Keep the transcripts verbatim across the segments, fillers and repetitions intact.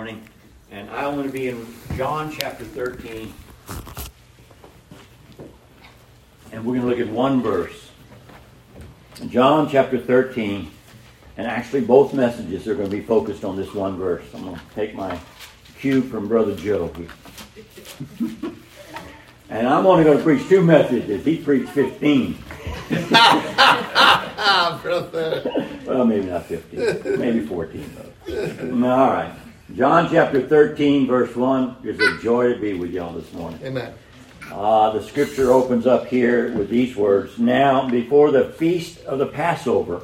morning, and I'm going to be in John chapter thirteen, and we're going to look at one verse. John chapter thirteen, and actually both messages are going to be focused on this one verse. I'm going to take my cue from Brother Joe. And I'm only going to preach two messages. He preached fifteen. Brother. Well, maybe not fifteen. Maybe fourteen. All right. John chapter thirteen, verse one. It's a joy to be with y'all this morning. Amen. Uh, the scripture opens up here with these words. Now, before the feast of the Passover,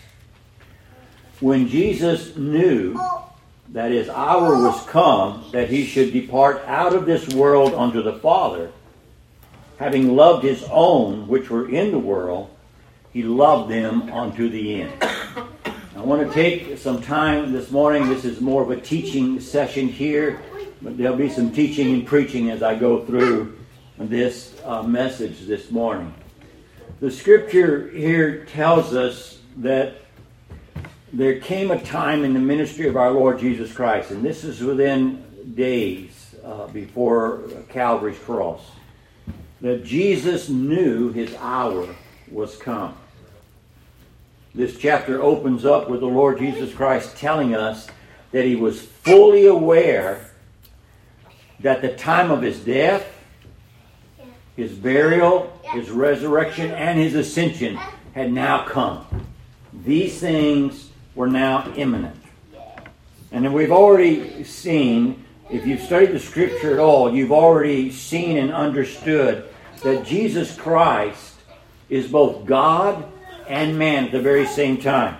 when Jesus knew that his hour was come, that he should depart out of this world unto the Father, having loved his own which were in the world, he loved them unto the end. I want to take some time this morning. This is more of a teaching session here, but there'll be some teaching and preaching as I go through this uh, message this morning. The scripture here tells us that there came a time in the ministry of our Lord Jesus Christ, and this is within days uh, before Calvary's cross, that Jesus knew his hour was come. This chapter opens up with the Lord Jesus Christ telling us that he was fully aware that the time of his death, his burial, his resurrection, and his ascension had now come. These things were now imminent. And then we've already seen, if you've studied the scripture at all, you've already seen and understood that Jesus Christ is both God and man at the very same time.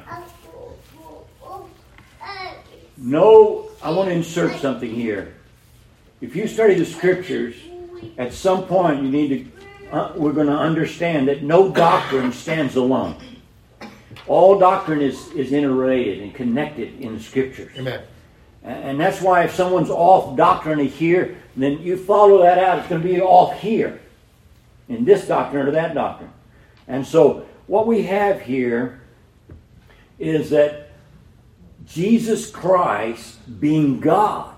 No, I want to insert something here. If you study the scriptures, at some point you need to, uh, we're going to understand that no doctrine stands alone. All doctrine is, is interrelated and connected in the scriptures. Amen. And that's why if someone's off doctrinally here, then you follow that out. It's going to be off here, in this doctrine or that doctrine. And so what we have here is that Jesus Christ, being God,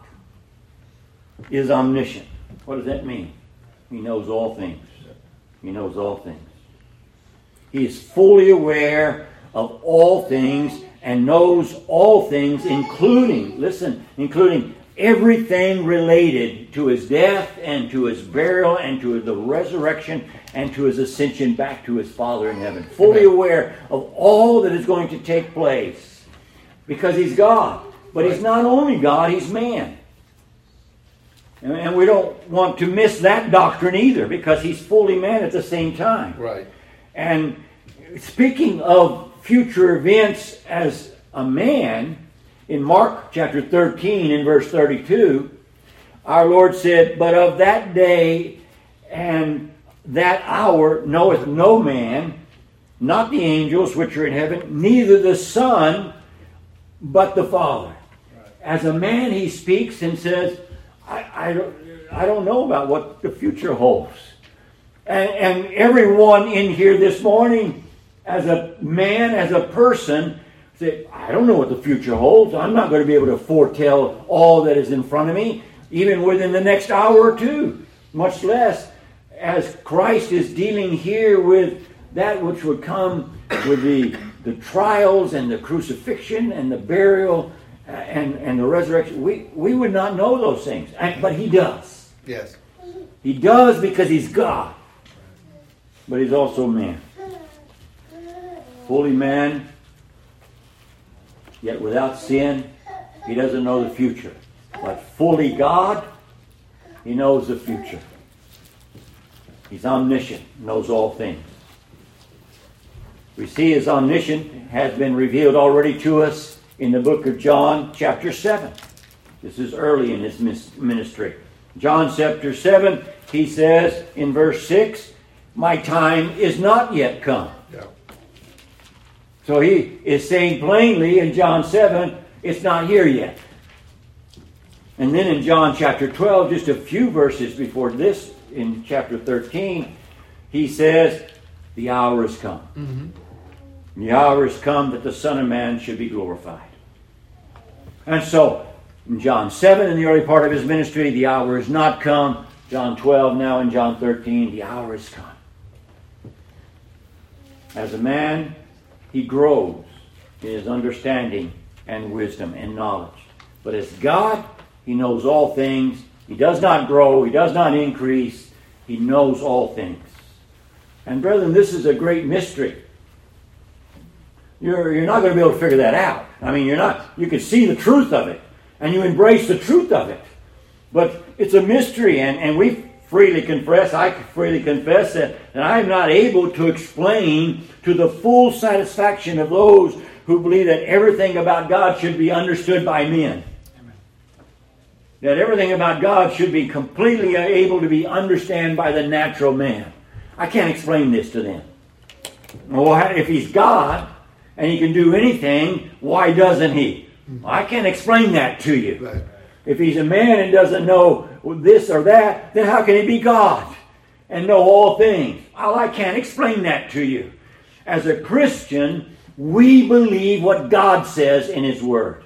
is omniscient. What does that mean? He knows all things. He knows all things. He is fully aware of all things and knows all things, including, listen, including everything related to his death and to his burial and to the resurrection and to his ascension back to his Father in heaven. Fully aware of all that is going to take place because he's God. But he's not only God, he's man. And we don't want to miss that doctrine either because he's fully man at the same time. Right. And speaking of future events as a man, in Mark chapter thirteen in verse thirty-two, our Lord said, "But of that day and that hour knoweth no man, not the angels which are in heaven, neither the Son, but the Father." Right. As a man he speaks and says, I, I, don't, I don't know about what the future holds. And, and everyone in here this morning, as a man, as a person, say, I don't know what the future holds. I'm not going to be able to foretell all that is in front of me, even within the next hour or two, much less as Christ is dealing here with that which would come with the, the trials and the crucifixion and the burial and, and the resurrection. We, we would not know those things, and, but he does. Yes. He does because he's God, but he's also man. Fully man, yet without sin. He doesn't know the future. But fully God, he knows the future. He's omniscient, knows all things. We see his omniscience has been revealed already to us in the book of John, chapter seven. This is early in his ministry. John chapter seven, he says in verse six, "My time is not yet come." Yeah. So he is saying plainly in John seven, it's not here yet. And then in John chapter twelve, just a few verses before this, in chapter thirteen, he says, the hour has come. Mm-hmm. The hour has come that the Son of Man should be glorified. And so, In John seven, in the early part of his ministry, the hour has not come. John twelve, now in John thirteen, the hour has come. As a man, he grows in his understanding and wisdom and knowledge. But as God, he knows all things. He does not grow. He does not increase. He knows all things. And brethren, this is a great mystery. You're, you're not going to be able to figure that out. I mean, you're not. You can see the truth of it. And you embrace the truth of it. But it's a mystery. And, and we freely confess, I freely confess that, that I'm not able to explain to the full satisfaction of those who believe that everything about God should be understood by men. Amen. That everything about God should be completely able to be understood by the natural man. I can't explain this to them. Well, if he's God and he can do anything, why doesn't he? Well, I can't explain that to you. Right. If he's a man and doesn't know this or that, then how can he be God and know all things? Well, I can't explain that to you. As a Christian, we believe what God says in His Word.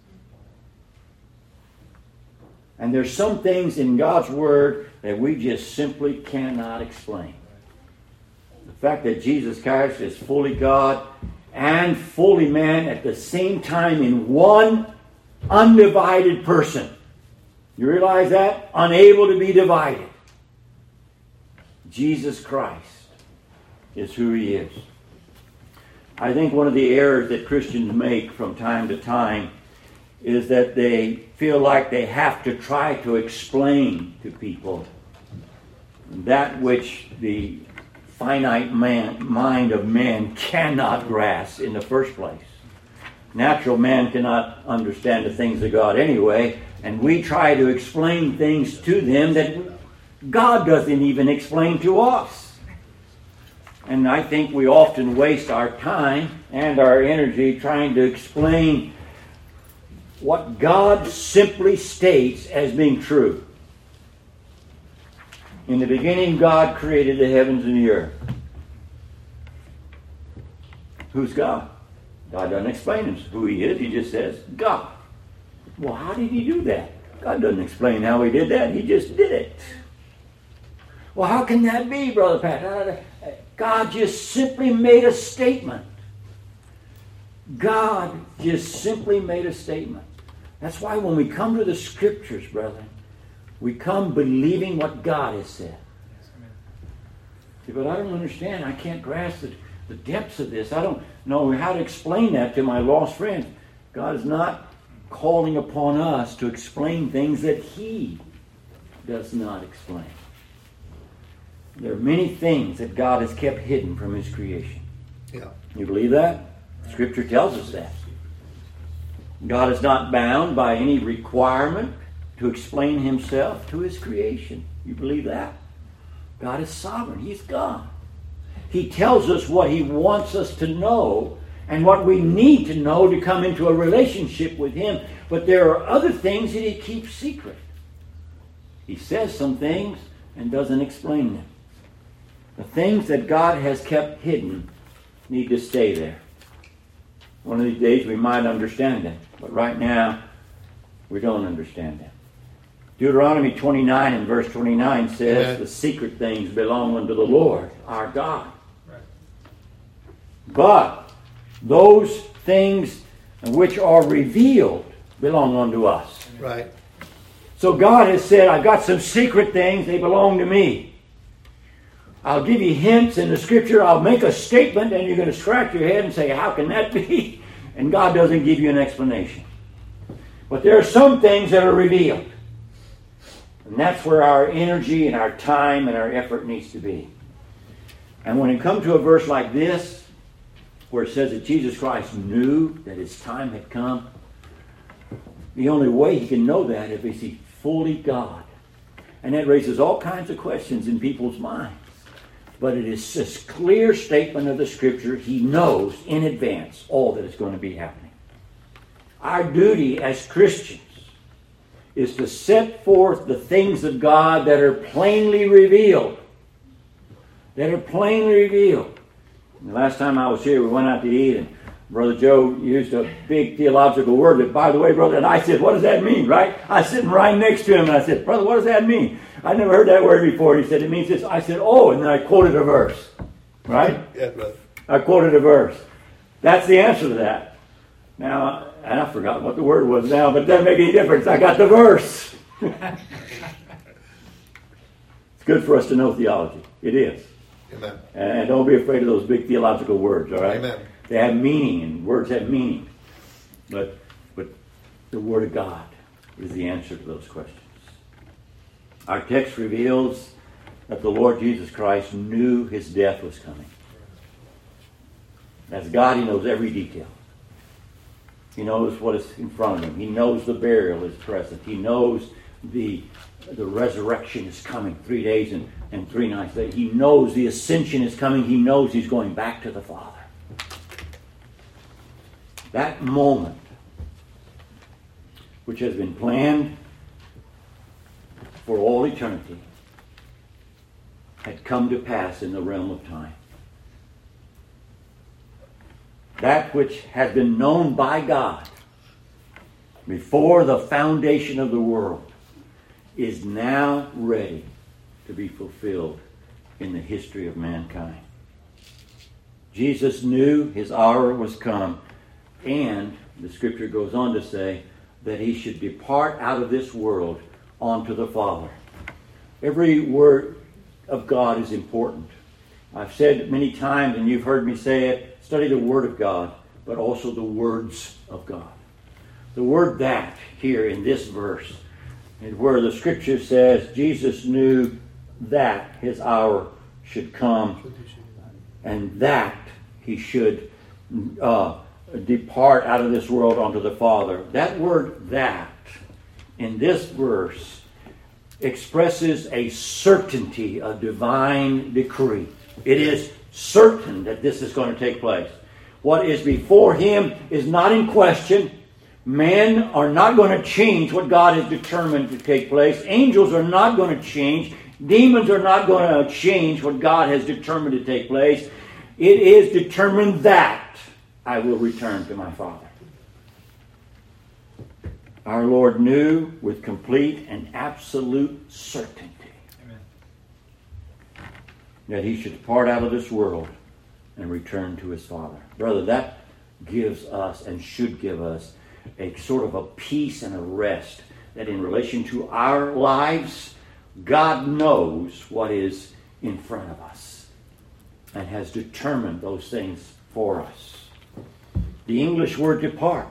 And there's some things in God's Word that we just simply cannot explain. The fact that Jesus Christ is fully God and fully man at the same time in one undivided person. You realize that? Unable to be divided. Jesus Christ is who He is. I think one of the errors that Christians make from time to time is that they feel like they have to try to explain to people that which the finite man, mind of man cannot grasp in the first place. Natural man cannot understand the things of God anyway, and we try to explain things to them that God doesn't even explain to us. And I think we often waste our time and our energy trying to explain what God simply states as being true. In the beginning, God created the heavens and the earth. Who's God? God doesn't explain who He is. He just says, God. Well, how did He do that? God doesn't explain how He did that. He just did it. Well, how can that be, Brother Pat? God just simply made a statement. God just simply made a statement. That's why when we come to the Scriptures, brethren, we come believing what God has said. See, but I don't understand. I can't grasp the, the depths of this. I don't know how to explain that to my lost friends. God is not calling upon us to explain things that He does not explain. There are many things that God has kept hidden from His creation. Yeah. You believe that? Scripture tells us that. God is not bound by any requirement to explain Himself to His creation. You believe that? God is sovereign. He's God. He tells us what He wants us to know and what we need to know to come into a relationship with Him. But there are other things that He keeps secret. He says some things and doesn't explain them. The things that God has kept hidden need to stay there. One of these days we might understand them, but right now we don't understand them. Deuteronomy twenty-nine and verse twenty-nine says, Amen. The secret things belong unto the Lord, our God. Right. But those things which are revealed belong unto us. Right. So God has said, I've got some secret things, they belong to me. I'll give you hints in the Scripture. I'll make a statement and you're going to scratch your head and say, how can that be? And God doesn't give you an explanation. But there are some things that are revealed. And that's where our energy and our time and our effort needs to be. And when it comes to a verse like this, where it says that Jesus Christ knew that His time had come, the only way He can know that is if He's fully God. And that raises all kinds of questions in people's minds. But it is this clear statement of the Scripture. He knows in advance all that is going to be happening. Our duty as Christians is to set forth the things of God that are plainly revealed. That are plainly revealed. The last time I was here, we went out to eat, and Brother Joe used a big theological word that, by the way, brother, and I said, what does that mean, right? I was sitting right next to him, and I said, brother, what does that mean? I never heard that word before. He said, it means this. I said, oh, and then I quoted a verse, right? Yeah, brother. I quoted a verse. That's the answer to that. Now, and I forgot what the word was now, but it doesn't make any difference. I got the verse. It's good for us to know theology. It is. Amen. And don't be afraid of those big theological words, all right? Amen. They have meaning, and words have meaning. But, but the Word of God is the answer to those questions. Our text reveals that the Lord Jesus Christ knew his death was coming. As God, he knows every detail. He knows what is in front of him. He knows the burial is present. He knows the, the resurrection is coming three days and, and three nights later. He knows the ascension is coming. He knows he's going back to the Father. That moment, which has been planned for all eternity, had come to pass in the realm of time. That which had been known by God before the foundation of the world is now ready to be fulfilled in the history of mankind. Jesus knew his hour was come, and the scripture goes on to say that he should depart out of this world onto the Father. Every word of God is important. I've said many times, and you've heard me say it, study the Word of God, but also the words of God. The word that here in this verse is where the scripture says Jesus knew that his hour should come and that he should uh, depart out of this world onto the Father. That word that in this verse expresses a certainty, a divine decree. It is certain that this is going to take place. What is before him is not in question. Men are not going to change what God has determined to take place. Angels are not going to change. Demons are not going to change what God has determined to take place. It is determined that I will return to my Father. Our Lord knew with complete and absolute certainty that he should depart out of this world and return to his Father. Brother, that gives us and should give us a sort of a peace and a rest that in relation to our lives, God knows what is in front of us and has determined those things for us. The English word depart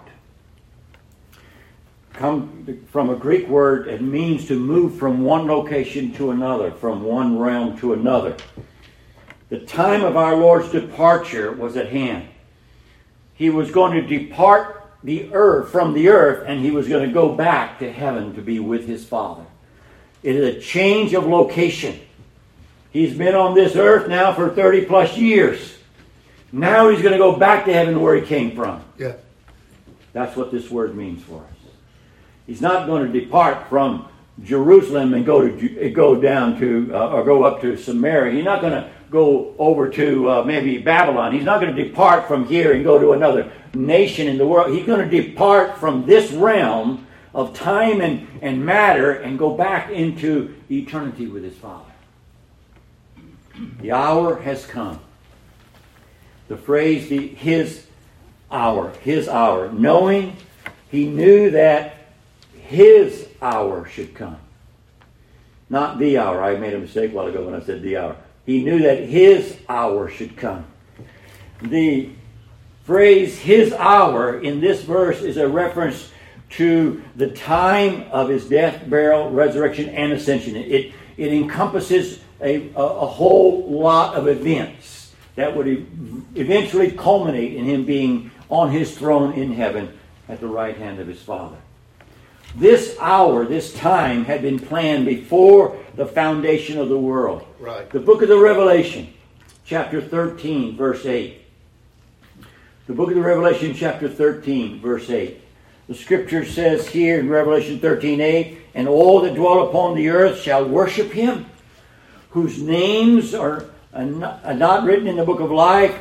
comes from a Greek word. It means to move from one location to another, from one realm to another. The time of our Lord's departure was at hand. He was going to depart the earth from the earth, and he was going to go back to heaven to be with his Father. It is a change of location. He's been on this earth now for thirty plus years. Now he's going to go back to heaven where he came from. Yeah. That's what this word means for us. He's not going to depart from Jerusalem and go to go down to uh, or go up to Samaria. He's not going to go over to uh, maybe Babylon. He's not going to depart from here and go to another nation in the world. He's going to depart from this realm of time and, and matter and go back into eternity with his Father. The hour has come. The phrase, the, his hour, his hour, knowing he knew that his hour should come. Not the hour. I made a mistake a while ago when I said the hour. He knew that his hour should come. The phrase his hour in this verse is a reference to the time of his death, burial, resurrection, and ascension. It, it encompasses a, a, a whole lot of events that would eventually culminate in him being on his throne in heaven at the right hand of his Father. This hour, this time, had been planned before the foundation of the world. Right. The book of the Revelation, chapter thirteen, verse eight. The book of the Revelation, chapter thirteen, verse eight. The scripture says here in Revelation thirteen, eight, and all that dwell upon the earth shall worship him, whose names are not written in the book of life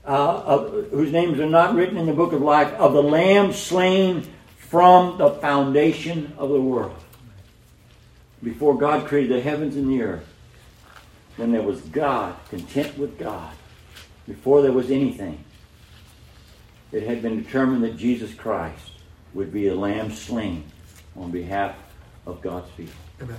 uh, of, whose names are not written in the book of life, of the Lamb slain from the foundation of the world. Before God created the heavens and the earth, when there was God, content with God, before there was anything, it had been determined that Jesus Christ would be a lamb slain on behalf of God's people. Amen.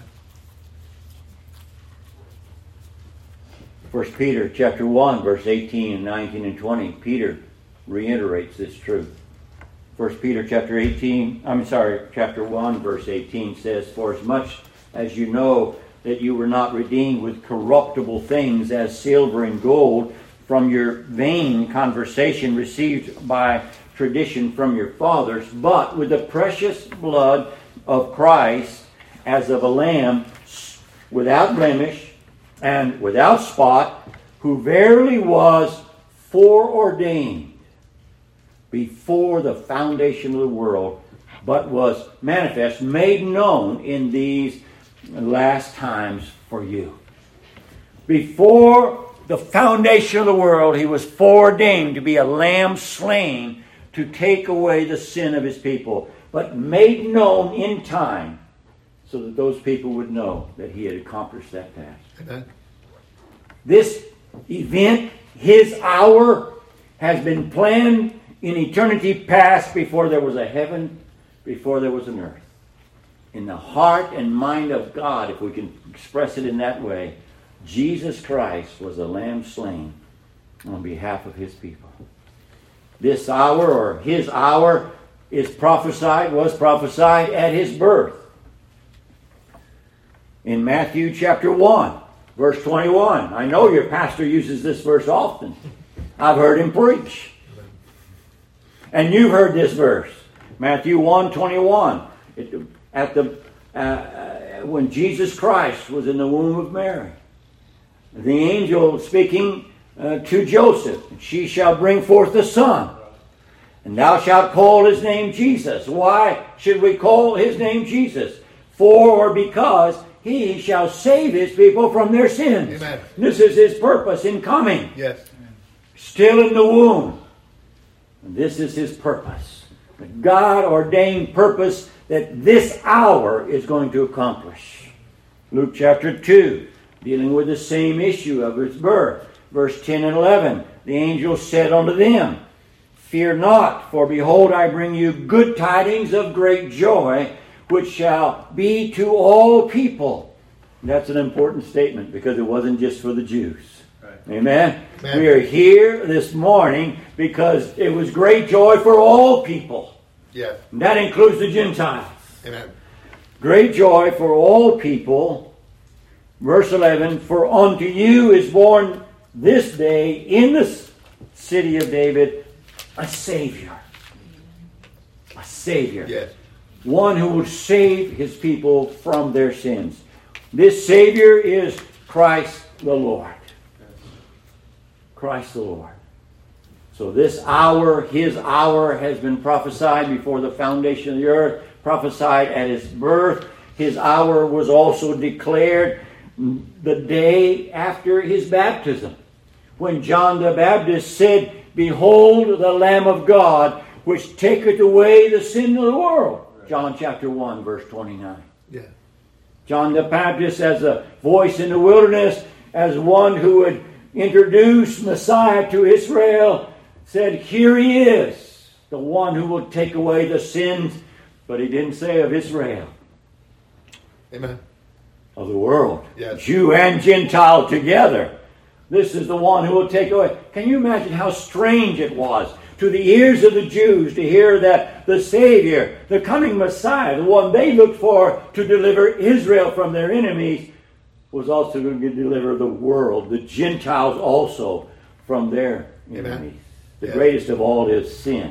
First Peter chapter one, verse eighteen and nineteen and twenty, Peter reiterates this truth. First Peter chapter eighteen, I'm sorry, chapter one, verse eighteen says, "For as much as you know that you were not redeemed with corruptible things as silver and gold from your vain conversation received by tradition from your fathers, but with the precious blood of Christ as of a lamb without blemish and without spot, who verily was foreordained before the foundation of the world, but was manifest, made known in these last times for you." Before the foundation of the world, he was foreordained to be a lamb slain to take away the sin of his people, but made known in time so that those people would know that he had accomplished that task. Amen. This event, his hour, has been planned in eternity past before there was a heaven, before there was an earth. In the heart and mind of God, if we can express it in that way, Jesus Christ was a lamb slain on behalf of his people. This hour, or his hour, is prophesied, was prophesied at his birth. In Matthew chapter one, verse twenty-one. I know your pastor uses this verse often. I've heard him preach. And you've heard this verse. Matthew one twenty-one. It, at the uh, when Jesus Christ was in the womb of Mary, the angel speaking uh, to Joseph, "She shall bring forth a son, and thou shalt call his name Jesus." Why should we call his name Jesus? For or because he shall save his people from their sins. Amen. This is his purpose in coming. Yes. Still in the womb. And this is his purpose. The God-ordained purpose that this hour is going to accomplish. Luke chapter two, dealing with the same issue of his birth. Verse ten and eleven. The angel said unto them, "Fear not, for behold, I bring you good tidings of great joy, which shall be to all people." And that's an important statement, because it wasn't just for the Jews. Right. Amen? Amen. We are here this morning because it was great joy for all people. Yes. And that includes the Gentiles. Amen. Great joy for all people. Verse eleven, "For unto you is born this day in the city of David a Savior." A Savior. Yes. One who will save his people from their sins. This Savior is Christ the Lord. Christ the Lord. So this hour, his hour, has been prophesied before the foundation of the earth, prophesied at his birth. His hour was also declared the day after his baptism, when John the Baptist said, "Behold the Lamb of God, which taketh away the sin of the world." John chapter one, verse twenty-nine. Yeah. John the Baptist, as a voice in the wilderness, as one who would introduce Messiah to Israel, said, "Here he is, the one who will take away the sins," but he didn't say of Israel. Amen. Of the world. Yes. Jew and Gentile together. This is the one who will take away. Can you imagine how strange it was to the ears of the Jews to hear that the Savior, the coming Messiah, the one they looked for to deliver Israel from their enemies, was also going to deliver the world, the Gentiles also, from their enemies. Amen. The yeah. greatest of all is sin.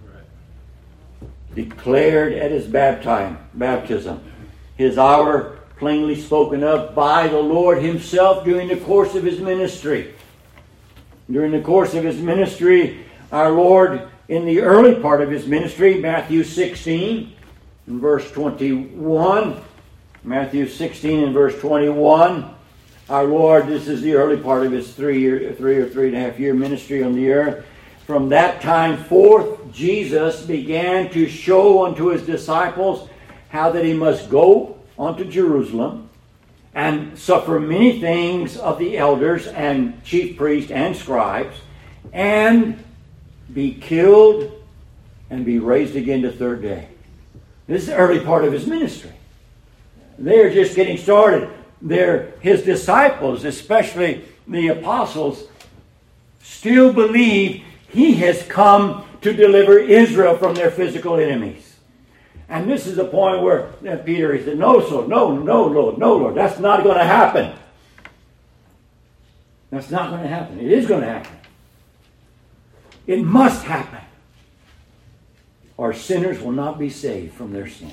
Right. Declared at his baptism. His hour plainly spoken of by the Lord himself during the course of his ministry. During the course of his ministry, our Lord, in the early part of his ministry, Matthew sixteen, and verse twenty-one, Matthew sixteen and verse twenty-one, Our Lord, this is the early part of his three year, three or three and a half year ministry on the earth. From that time forth, Jesus began to show unto his disciples how that he must go unto Jerusalem and suffer many things of the elders and chief priests and scribes, and be killed and be raised again the third day. This is the early part of his ministry. They're just getting started. They're, his disciples, especially the apostles, still believe he has come to deliver Israel from their physical enemies. And this is the point where uh, Peter, he said, no, so, no, no, Lord, no, Lord, that's not going to happen. That's not going to happen. It is going to happen. It must happen. Or sinners will not be saved from their sins.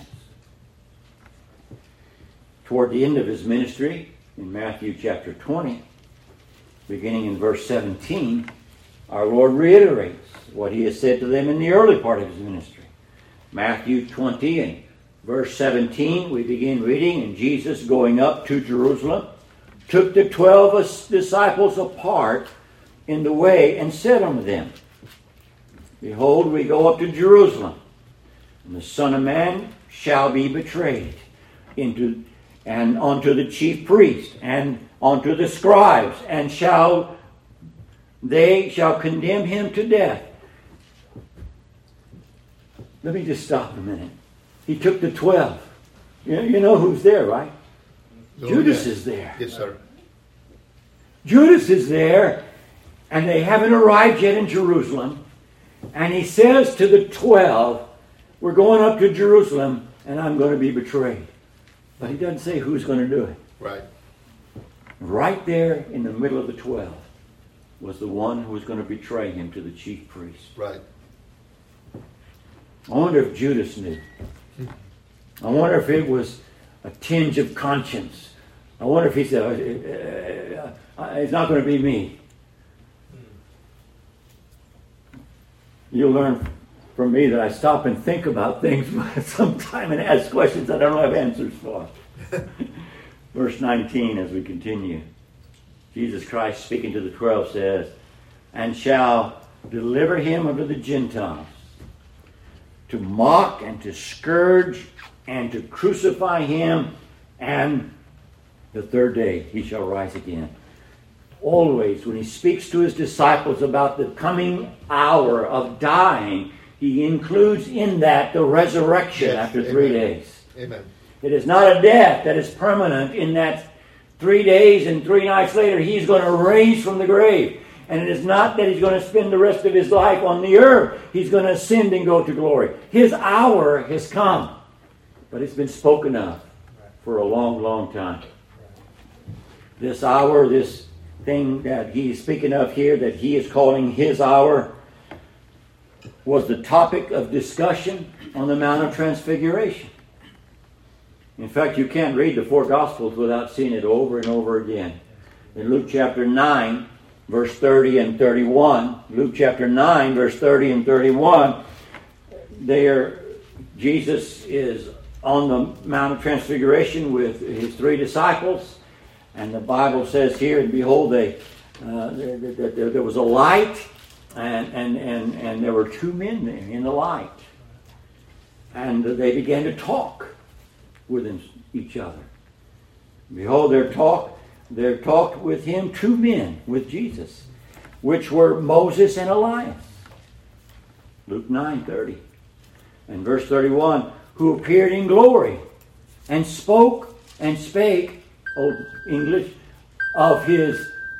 Toward the end of his ministry, in Matthew chapter twenty, beginning in verse seventeen, our Lord reiterates what he has said to them in the early part of his ministry. Matthew twenty and verse seventeen, we begin reading, and Jesus, going up to Jerusalem, took the twelve disciples apart in the way and said unto them, Behold, we go up to Jerusalem, and the Son of Man shall be betrayed into and unto the chief priests and unto the scribes, and shall they shall condemn him to death. Let me just stop a minute. He took the twelve. You know, you know who's there, right? Oh, Judas yes. is there. Yes, sir. Judas is there, and they haven't arrived yet in Jerusalem. And he says to the twelve, we're going up to Jerusalem, and I'm going to be betrayed. But he doesn't say who's going to do it. Right. Right there in the middle of the twelve was the one who was going to betray him to the chief priest. Right. I wonder if Judas knew. I wonder if it was a tinge of conscience. I wonder if he said, uh, uh, it's not going to be me. You'll learn from me that I stop and think about things sometime and ask questions I don't have answers for. Verse nineteen, as we continue. Jesus Christ, speaking to the twelve, says, And shall deliver him unto the Gentiles, to mock and to scourge and to crucify him, and the third day he shall rise again. Always, when he speaks to his disciples about the coming hour of dying, he includes in that the resurrection yes, after three amen. days. Amen. It is not a death that is permanent, in that three days and three nights later he's going to raise from the grave. And it is not that he's going to spend the rest of his life on the earth. He's going to ascend and go to glory. His hour has come. But it's been spoken of for a long, long time. This hour, this thing that he's speaking of here, that he is calling his hour, was the topic of discussion on the Mount of Transfiguration. In fact, you can't read the four Gospels without seeing it over and over again. In Luke chapter nine, verse thirty and thirty-one, Luke chapter nine, verse thirty and thirty-one, there Jesus is on the Mount of Transfiguration with his three disciples, and the Bible says here, and behold, they, uh, there, there, there was a light, and, and, and, and there were two men there in the light. And they began to talk with each other. Behold, there talk, there talked with him two men, with Jesus, which were Moses and Elias. Luke nine thirty. And verse thirty-one, who appeared in glory, and spoke and spake, Old English, of his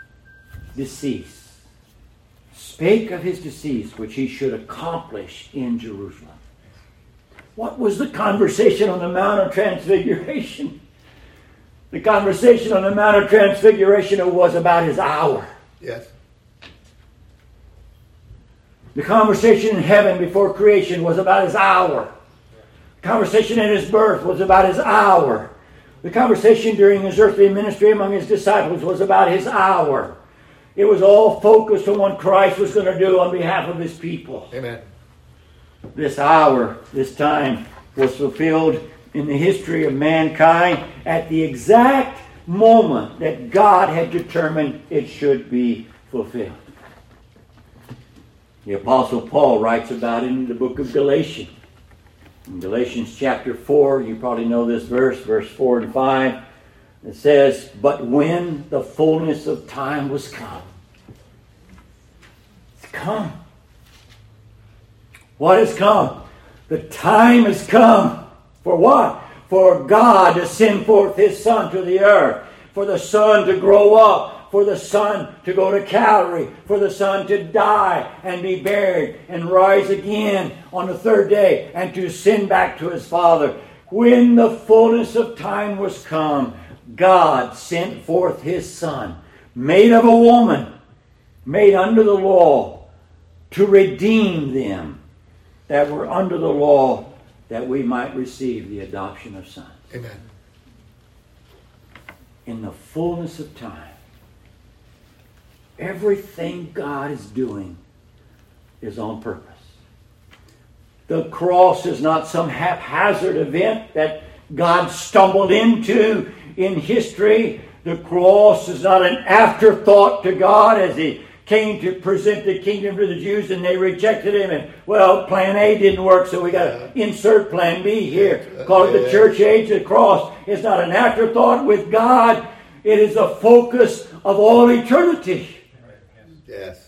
decease. Spake of his decease, which he should accomplish in Jerusalem. What was the conversation on the Mount of Transfiguration? The conversation on the Mount of Transfiguration was about his hour. Yes. The conversation in heaven before creation was about his hour. The conversation at his birth was about his hour. The conversation during his earthly ministry among his disciples was about his hour. It was all focused on what Christ was going to do on behalf of his people. Amen. This hour, this time, was fulfilled in the history of mankind at the exact moment that God had determined it should be fulfilled. The Apostle Paul writes about it in the book of Galatians. In Galatians chapter four, you probably know this verse, verse four and five. It says, "But when the fullness of time was come," it's come. What has come? The time has come. For what? For God to send forth His Son to the earth. For the Son to grow up. For the Son to go to Calvary. For the Son to die and be buried and rise again on the third day and to ascend back to His Father. When the fullness of time was come, God sent forth His Son, made of a woman, made under the law, to redeem them that were under the law, that we might receive the adoption of sons. Amen. In the fullness of time, everything God is doing is on purpose. The cross is not some haphazard event that God stumbled into in history. The cross is not an afterthought to God as He came to present the kingdom to the Jews and they rejected Him. And, well, plan A didn't work, so we got to insert plan B here. Call it the church age. The cross is not an afterthought with God. It is the focus of all eternity. Yes.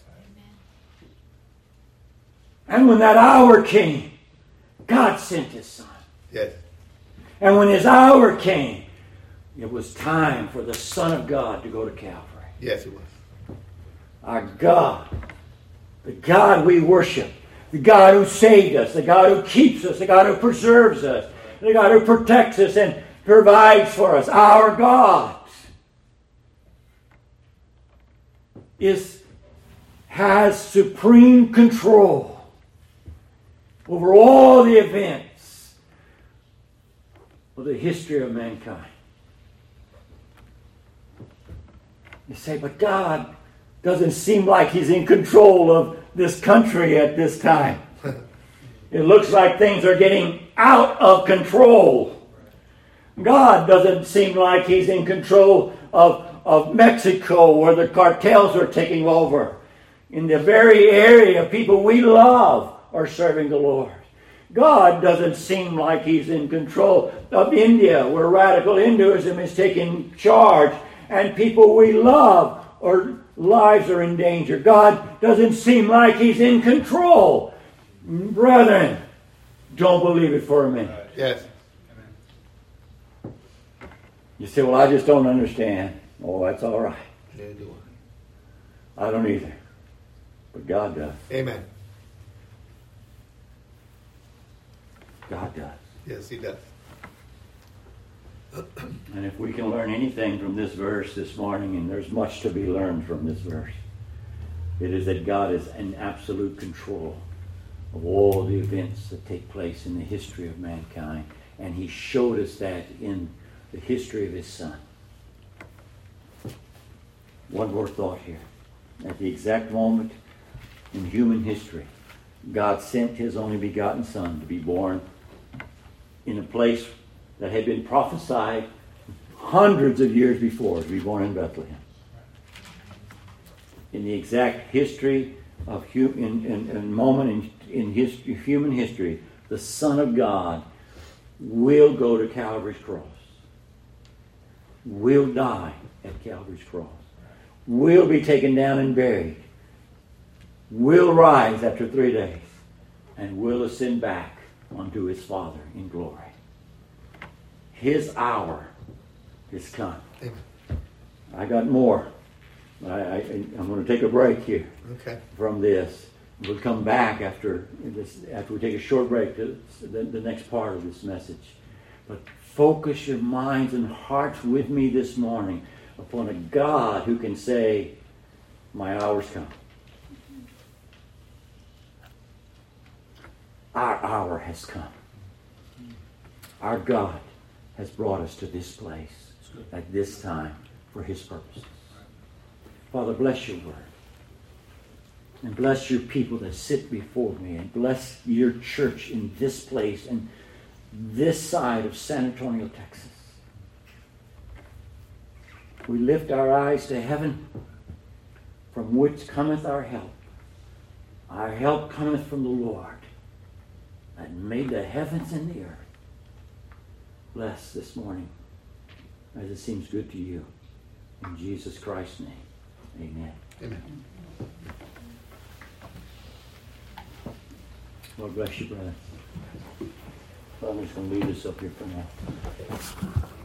And when that hour came, God sent His Son. Yes. And when His hour came, it was time for the Son of God to go to Calvary. Yes, it was. Our God, the God we worship, the God who saved us, the God who keeps us, the God who preserves us, the God who protects us and provides for us, our God is has supreme control over all the events of the history of mankind. You say, but God doesn't seem like He's in control of this country at this time. It looks like things are getting out of control. God doesn't seem like He's in control of, of Mexico, where the cartels are taking over. In the very area, people we love are serving the Lord. God doesn't seem like He's in control of India, where radical Hinduism is taking charge, and people we love or lives are in danger. God doesn't seem like He's in control. Brethren, don't believe it for a minute. Yes. You say, well, I just don't understand. Oh, that's all right. Neither do I don't either. But God does. Amen. God does. Yes, He does. And if we can learn anything from this verse this morning, and there's much to be learned from this verse, it is that God is in absolute control of all the events that take place in the history of mankind. And He showed us that in the history of His Son. One more thought here. At the exact moment in human history, God sent His only begotten Son to be born in a place that had been prophesied hundreds of years before, to be born in Bethlehem. In the exact history of hu- in, in, in moment in, in his, human history, the Son of God will go to Calvary's cross, will die at Calvary's cross, will be taken down and buried, will rise after three days, and will ascend back unto His Father in glory. His hour is come. Amen. I got more. I, I, I'm going to take a break here Okay. from this. We'll come back after this, after we take a short break to the, the next part of this message. But focus your minds and hearts with me this morning upon a God who can say, my hour's come. Our hour has come. Our God has brought us to this place at this time for His purposes. Father, bless your word. And bless your people that sit before me. And bless your church in this place and this side of San Antonio, Texas. We lift our eyes to heaven, from which cometh our help. Our help cometh from the Lord that made the heavens and the earth. Bless this morning as it seems good to you. In Jesus Christ's name, amen. Amen. Lord bless you, brother. Father's going to lead us up here for now.